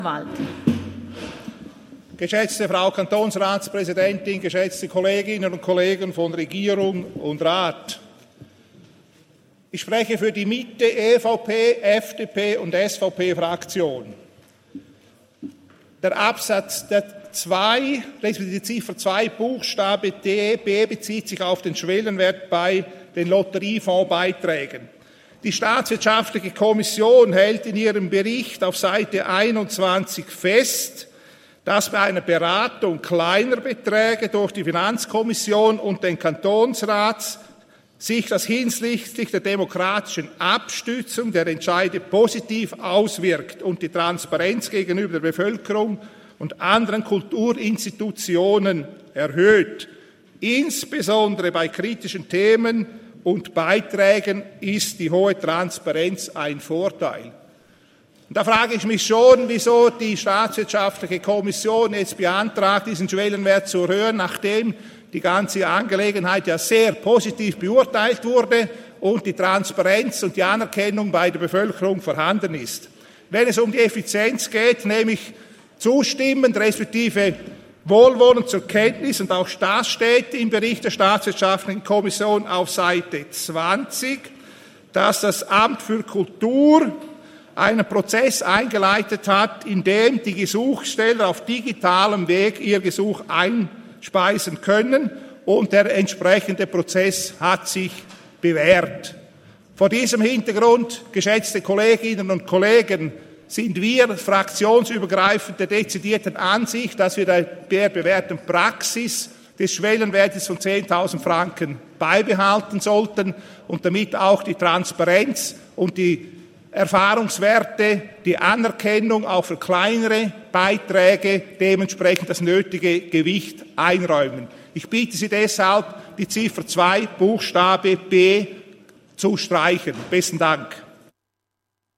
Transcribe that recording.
Wald. Geschätzte Frau Kantonsratspräsidentin, geschätzte Kolleginnen und Kollegen von Regierung und Rat. Ich spreche für die Mitte, EVP, FDP und SVP-Fraktion. Der Absatz 2, respektive die Ziffer 2, Buchstabe D, B bezieht sich auf den Schwellenwert bei den Lotteriefondsbeiträgen. Die Staatswirtschaftliche Kommission hält in ihrem Bericht auf Seite 21 fest, dass bei einer Beratung kleiner Beträge durch die Finanzkommission und den Kantonsrat sich das hinsichtlich der demokratischen Abstützung der Entscheide positiv auswirkt und die Transparenz gegenüber der Bevölkerung und anderen Kulturinstitutionen erhöht. Insbesondere bei kritischen Themen und Beiträgen ist die hohe Transparenz ein Vorteil. Und da frage ich mich schon, wieso die Staatswirtschaftliche Kommission jetzt beantragt, diesen Schwellenwert zu erhöhen, nachdem die ganze Angelegenheit ja sehr positiv beurteilt wurde und die Transparenz und die Anerkennung bei der Bevölkerung vorhanden ist. Wenn es um die Effizienz geht, nehme ich zustimmend, respektive wohlwollend zur Kenntnis, und auch das steht im Bericht der Staatswirtschaftlichen Kommission auf Seite 20, dass das Amt für Kultur einen Prozess eingeleitet hat, in dem die Gesuchsteller auf digitalem Weg ihr Gesuch einspeisen können, und der entsprechende Prozess hat sich bewährt. Vor diesem Hintergrund, geschätzte Kolleginnen und Kollegen, sind wir fraktionsübergreifend der dezidierten Ansicht, dass wir der bewährten Praxis des Schwellenwertes von 10.000 Franken beibehalten sollten und damit auch die Transparenz und die Erfahrungswerte, die Anerkennung auch für kleinere Beiträge dementsprechend das nötige Gewicht einräumen. Ich bitte Sie deshalb, die Ziffer 2, Buchstabe B zu streichen. Besten Dank.